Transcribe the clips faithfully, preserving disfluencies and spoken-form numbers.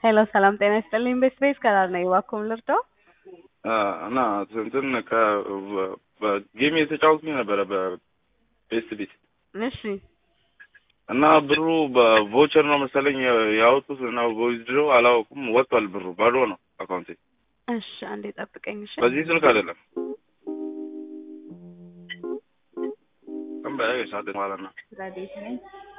ሄሎ ሰላም ጤና ይስጥልኝ። በስፔስ ከላር ነው እባክዎን ልርዳው? እና እንትን በጌም የተጫወትኩኝ ነበረ በቤስት ቢት። እሺ እና ብሩ በቮቸር ነው መሰለኝ ያወጡት እና ቮይድሮ አላውቅም፣ ወጥቷል። ብሩ ባዶ ነው አካውንቴ። እሺ አንዴ ጠብቀኝ። እሺ በዚህ ስልክ አይደለም እንበይ ሳደ ማለት ነው። ራዲት ነኝ።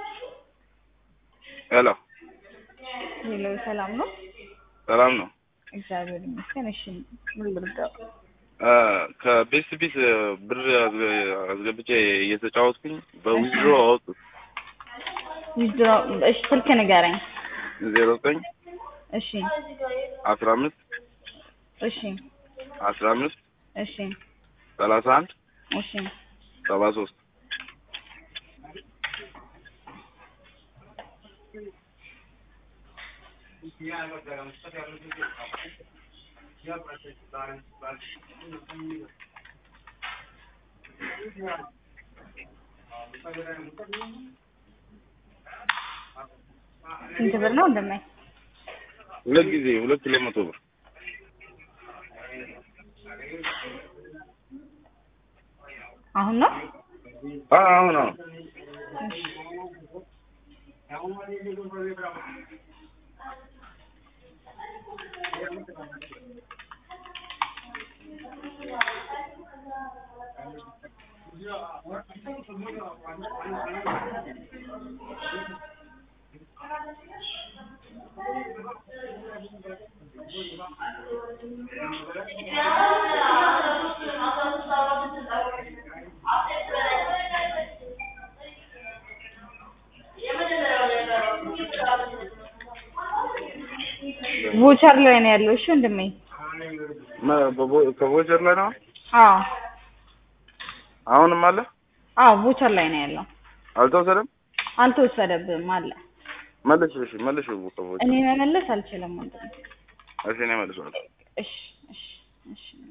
ሄሎ ሄሎ ሰላም ነው? ሰላም ነው እግዚአብሔር ይመስገን። እሺ ምን ልርዳው? ከቤስት ቢት ብር አስገብቼ እየተጫወትኩኝ በዊድሮ አወጡት። ዊድሮ እሺ ስልክ ንገረኝ። ዜሮ ዘጠኝ እሺ አስራ አምስት እሺ አስራ አምስት እሺ ሰላሳ አንድ እሺ ሰባ ሶስት ስንት ብር ነው እንደማይ? ሁለት ጊዜ ሁለት ሁለት መቶ ብር። አሁን ነው? አዎ አሁን ነው። ቮቸር ላይ ነው ያለው። እሺ እንደሜ ከቮቸር ላይ ነው? አዎ አሁንም አለ? አዎ ቮቸር ላይ ነው ያለው። አልተወሰደም? አልተወሰደብም አለ። መልሽ። እሺ መልሽ። ከቮቸር እኔ መመለስ አልችልም ወንድም። እሺ እኔ መልሰዋለሁ። እሺ እሺ እሺ